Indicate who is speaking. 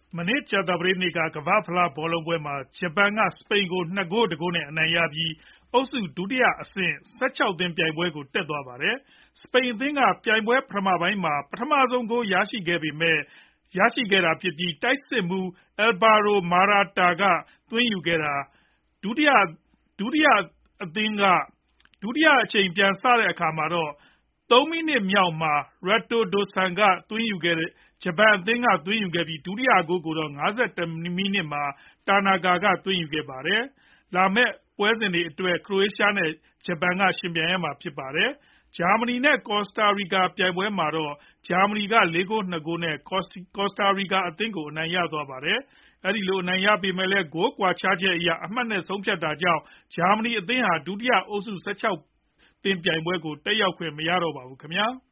Speaker 1: မနေ့ကြာသပတေးနေ့က ကမ္ဘာ့ဖလားဘောလုံးပွဲမှာ ဂျပန်က စပိန်ကို 2 ဂိုး 1 ဂိုးနဲ့ အနိုင်ရပြီး အုပ်စု ဒုတိယအဆင့် 16 သင်းပြိုင်ပွဲကို တက်သွားပါတယ်။ စပိန်အသင်းက ပြိုင်ပွဲပထမပိုင်းမှာ ပထမဆုံးဂိုးရခဲ့ပေမဲ့ တိုက်စစ်မှူး Alvaro Morata က သွင်းယူခဲ့တာ၊ ဒုတိယအချိန်ပြန်စတဲ့အခါမှာတော့ 3 မိနစ်မြောက်မှာ Renato Sanches က ဂျပန်အသင်းက သွင်းယူခဲ့ပြီး ဒုတိယဂိုးကိုတော့ ၅၁ မိနစ်မှာ Tanaka က သွင်းယူခဲ့ပါတယ်။ လာမယ့်ပွဲစဉ်တွေအတွက် Croatia နဲ့ ဂျပန်က ယှဉ်ပြိုင်ရမှာဖြစ်ပါတယ်။ ဂျာမနီ နဲ့ ကော်စတာရီကာပြိုင်ပွဲမှာတော့ ဂျာမနီက 4 ဂိုး 2 ဂိုး နဲ့ ကော်စတာရီကာအသင်းကို အနိုင်ရသွားပါတယ်။ အဲဒီလိုအနိုင်ရပေမဲ့လည်း ဂိုးကွာခြားချက်အရ အမှတ် နဲ့ ဆုံးဖြတ်တာကြောင့် ဂျာမနီအသင်းဟာ ဒုတိယအုပ်စု 16 သင်းပြိုင်ပွဲကို တက်ရောက်ခွင့်မရတော့ပါဘူးခင်ဗျာ။